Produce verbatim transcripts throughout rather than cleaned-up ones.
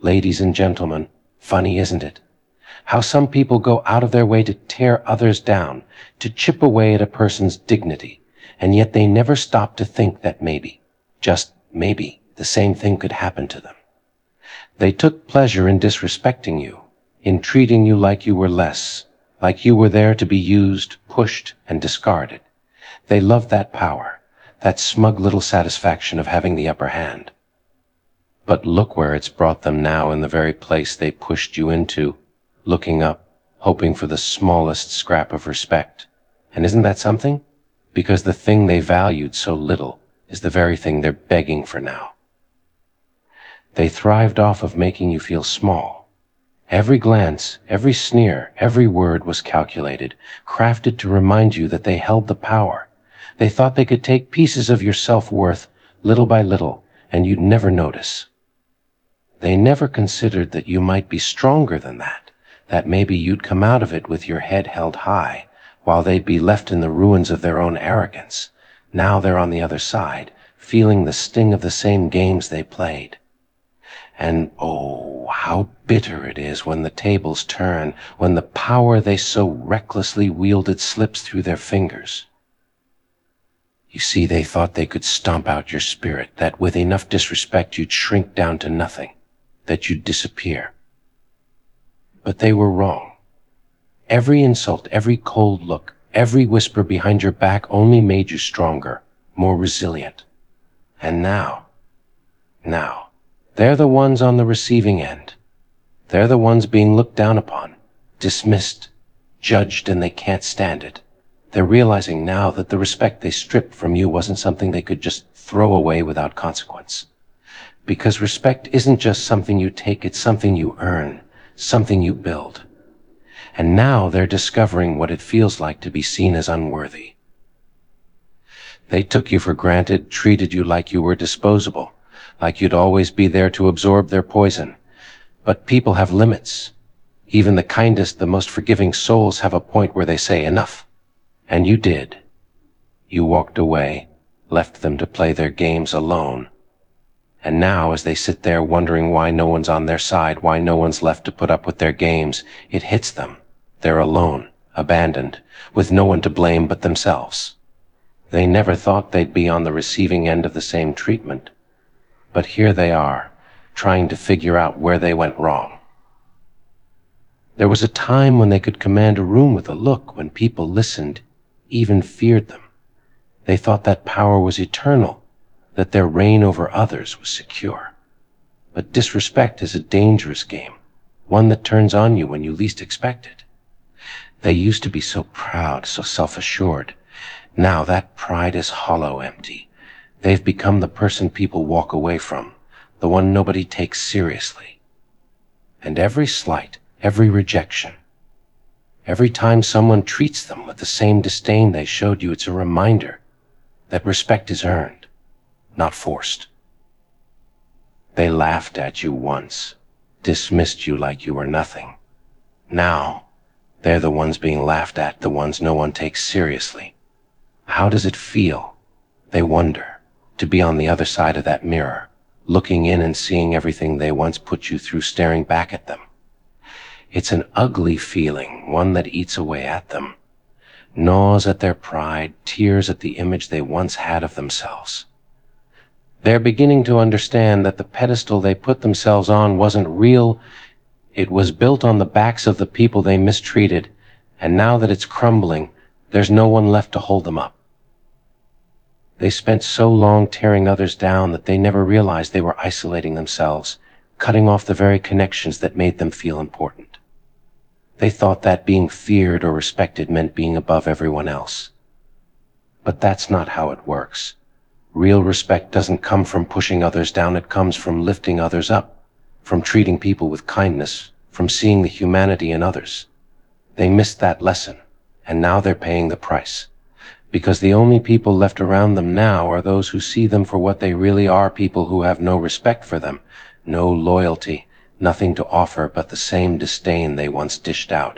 Ladies and gentlemen, funny, isn't it? How some people go out of their way to tear others down, to chip away at a person's dignity, and yet they never stop to think that maybe, just maybe, the same thing could happen to them. They took pleasure in disrespecting you, in treating you like you were less, like you were there to be used, pushed, and discarded. They loved that power, that smug little satisfaction of having the upper hand. But look where it's brought them now, in the very place they pushed you into, looking up, hoping for the smallest scrap of respect. And isn't that something? Because the thing they valued so little is the very thing they're begging for now. They thrived off of making you feel small. Every glance, every sneer, every word was calculated, crafted to remind you that they held the power. They thought they could take pieces of your self-worth, little by little, and you'd never notice. They never considered that you might be stronger than that, that maybe you'd come out of it with your head held high, while they'd be left in the ruins of their own arrogance. Now they're on the other side, feeling the sting of the same games they played. And oh, how bitter it is when the tables turn, when the power they so recklessly wielded slips through their fingers. You see, they thought they could stomp out your spirit, that with enough disrespect you'd shrink down to nothing, that you'd disappear. But they were wrong. Every insult, every cold look, every whisper behind your back only made you stronger, more resilient. And now, now, they're the ones on the receiving end. They're the ones being looked down upon, dismissed, judged, and they can't stand it. They're realizing now that the respect they stripped from you wasn't something they could just throw away without consequence. Because respect isn't just something you take, it's something you earn, something you build. And now they're discovering what it feels like to be seen as unworthy. They took you for granted, treated you like you were disposable, like you'd always be there to absorb their poison. But people have limits. Even the kindest, the most forgiving souls have a point where they say enough. And you did. You walked away, left them to play their games alone. And now, as they sit there wondering why no one's on their side, why no one's left to put up with their games, it hits them. They're alone, abandoned, with no one to blame but themselves. They never thought they'd be on the receiving end of the same treatment. But here they are, trying to figure out where they went wrong. There was a time when they could command a room with a look, when people listened, even feared them. They thought that power was eternal, that their reign over others was secure. But disrespect is a dangerous game, one that turns on you when you least expect it. They used to be so proud, so self-assured. Now that pride is hollow, empty. They've become the person people walk away from, the one nobody takes seriously. And every slight, every rejection, every time someone treats them with the same disdain they showed you, it's a reminder that respect is earned, not forced. They laughed at you once, dismissed you like you were nothing. Now, they're the ones being laughed at, the ones no one takes seriously. How does it feel, they wonder, to be on the other side of that mirror, looking in and seeing everything they once put you through staring back at them? It's an ugly feeling, one that eats away at them, gnaws at their pride, tears at the image they once had of themselves. They're beginning to understand that the pedestal they put themselves on wasn't real. It was built on the backs of the people they mistreated, and now that it's crumbling, there's no one left to hold them up. They spent so long tearing others down that they never realized they were isolating themselves, cutting off the very connections that made them feel important. They thought that being feared or respected meant being above everyone else. But that's not how it works. Real respect doesn't come from pushing others down, it comes from lifting others up, from treating people with kindness, from seeing the humanity in others. They missed that lesson, and now they're paying the price. Because the only people left around them now are those who see them for what they really are, people who have no respect for them, no loyalty, nothing to offer but the same disdain they once dished out.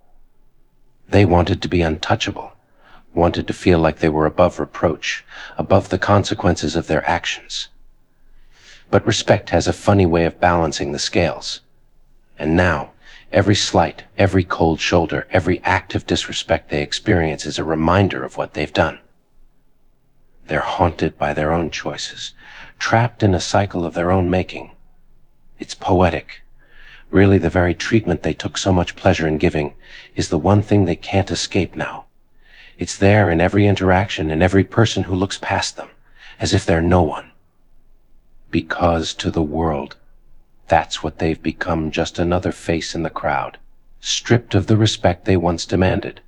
They wanted to be untouchable, wanted to feel like they were above reproach, above the consequences of their actions. But respect has a funny way of balancing the scales. And now, every slight, every cold shoulder, every act of disrespect they experience is a reminder of what they've done. They're haunted by their own choices, trapped in a cycle of their own making. It's poetic. Really, the very treatment they took so much pleasure in giving is the one thing they can't escape now. It's there in every interaction, in every person who looks past them, as if they're no one. Because to the world, that's what they've become, just another face in the crowd, stripped of the respect they once demanded.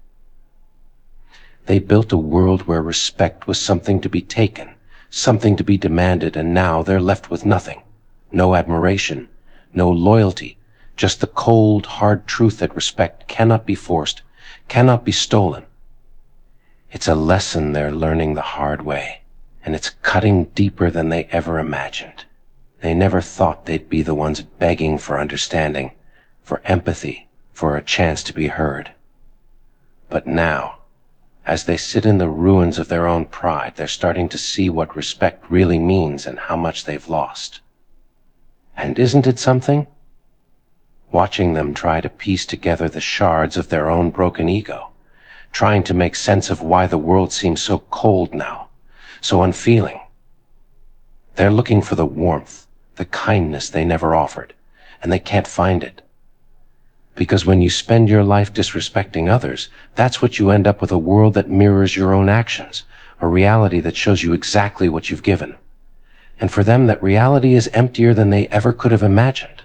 They built a world where respect was something to be taken, something to be demanded, and now they're left with nothing. No admiration, no loyalty, just the cold, hard truth that respect cannot be forced, cannot be stolen. It's a lesson they're learning the hard way, and it's cutting deeper than they ever imagined. They never thought they'd be the ones begging for understanding, for empathy, for a chance to be heard. But now, as they sit in the ruins of their own pride, they're starting to see what respect really means and how much they've lost. And isn't it something? Watching them try to piece together the shards of their own broken ego, trying to make sense of why the world seems so cold now, so unfeeling. They're looking for the warmth, the kindness they never offered, and they can't find it. Because when you spend your life disrespecting others, that's what you end up with, a world that mirrors your own actions, a reality that shows you exactly what you've given. And for them, that reality is emptier than they ever could have imagined.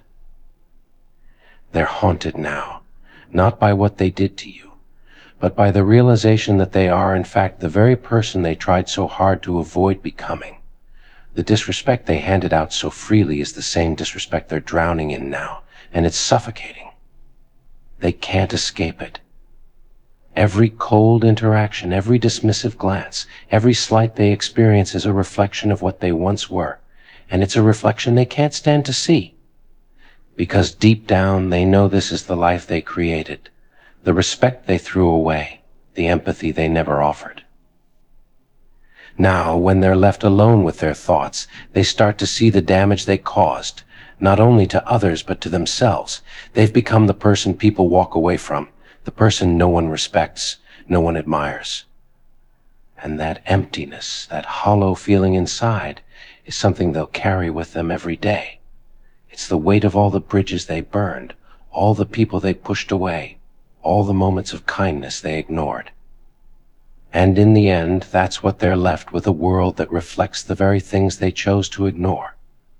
They're haunted now, not by what they did to you, but by the realization that they are, in fact, the very person they tried so hard to avoid becoming. The disrespect they handed out so freely is the same disrespect they're drowning in now, and it's suffocating. They can't escape it. Every cold interaction, every dismissive glance, every slight they experience is a reflection of what they once were, and it's a reflection they can't stand to see. Because deep down, they know this is the life they created, the respect they threw away, the empathy they never offered. Now, when they're left alone with their thoughts, they start to see the damage they caused, not only to others but to themselves. They've become the person people walk away from, the person no one respects, no one admires. And that emptiness, that hollow feeling inside, is something they'll carry with them every day. It's the weight of all the bridges they burned, all the people they pushed away, all the moments of kindness they ignored. And in the end, that's what they're left with, a world that reflects the very things they chose to ignore.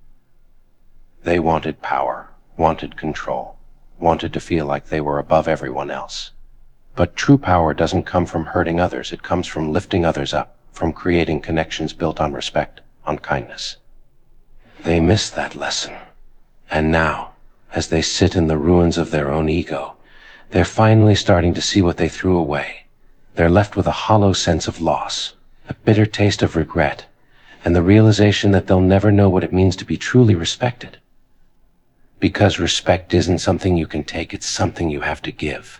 They wanted power, wanted control, wanted to feel like they were above everyone else. But true power doesn't come from hurting others. It comes from lifting others up, from creating connections built on respect, on kindness. They missed that lesson. And now, as they sit in the ruins of their own ego, they're finally starting to see what they threw away. They're left with a hollow sense of loss, a bitter taste of regret, and the realization that they'll never know what it means to be truly respected. Because respect isn't something you can take, it's something you have to give.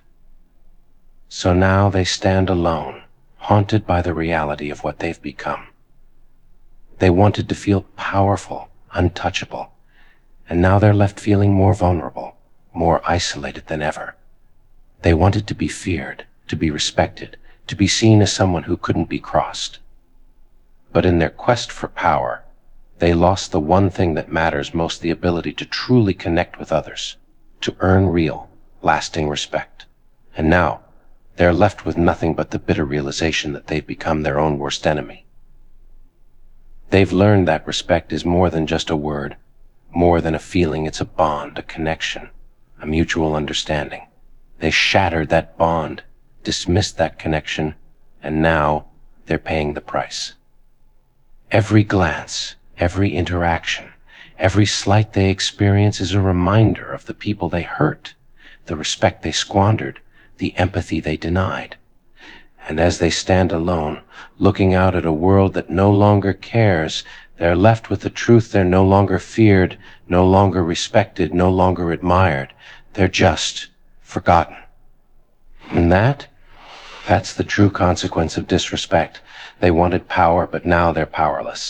So now they stand alone, haunted by the reality of what they've become. They wanted to feel powerful, untouchable, and now they're left feeling more vulnerable, more isolated than ever. They wanted to be feared, to be respected, to be seen as someone who couldn't be crossed. But in their quest for power, they lost the one thing that matters most, the ability to truly connect with others, to earn real, lasting respect. And now, they're left with nothing but the bitter realization that they've become their own worst enemy. They've learned that respect is more than just a word, more than a feeling. It's a bond, a connection, a mutual understanding. They shattered that bond, dismissed that connection, and now they're paying the price. Every glance, every interaction, every slight they experience is a reminder of the people they hurt, the respect they squandered, the empathy they denied. And as they stand alone, looking out at a world that no longer cares, they're left with the truth: they're no longer feared, no longer respected, no longer admired. They're just forgotten. And that, that's the true consequence of disrespect. They wanted power, but now they're powerless.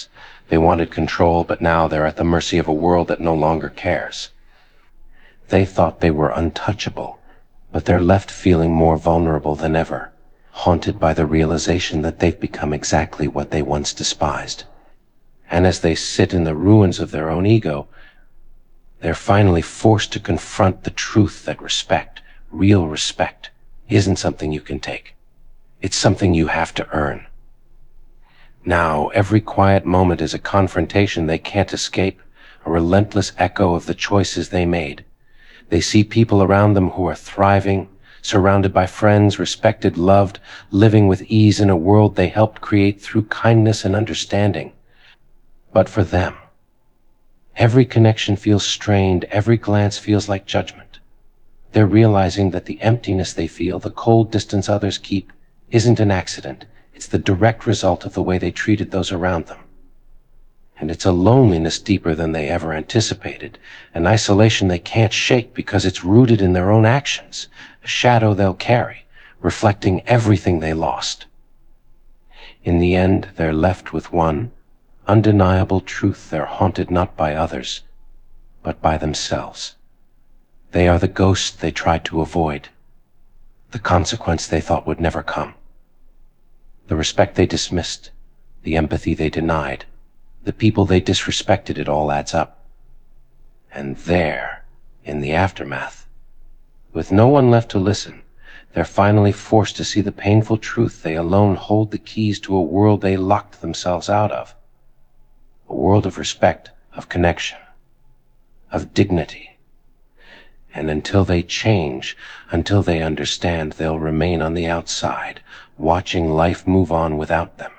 They wanted control, but now they're at the mercy of a world that no longer cares. They thought they were untouchable, but they're left feeling more vulnerable than ever, haunted by the realization that they've become exactly what they once despised. And as they sit in the ruins of their own ego, they're finally forced to confront the truth that respect, real respect, isn't something you can take. It's something you have to earn. Now, every quiet moment is a confrontation they can't escape, a relentless echo of the choices they made. They see people around them who are thriving, surrounded by friends, respected, loved, living with ease in a world they helped create through kindness and understanding. But for them, every connection feels strained, every glance feels like judgment. They're realizing that the emptiness they feel, the cold distance others keep, isn't an accident. It's the direct result of the way they treated those around them. And it's a loneliness deeper than they ever anticipated, an isolation they can't shake because it's rooted in their own actions, a shadow they'll carry, reflecting everything they lost. In the end, they're left with one undeniable truth: they're haunted not by others, but by themselves. They are the ghost they tried to avoid, the consequence they thought would never come. The respect they dismissed, the empathy they denied, the people they disrespected, it all adds up. And there, in the aftermath, with no one left to listen, they're finally forced to see the painful truth: they alone hold the keys to a world they locked themselves out of. A world of respect, of connection, of dignity. And until they change, until they understand, they'll remain on the outside, watching life move on without them.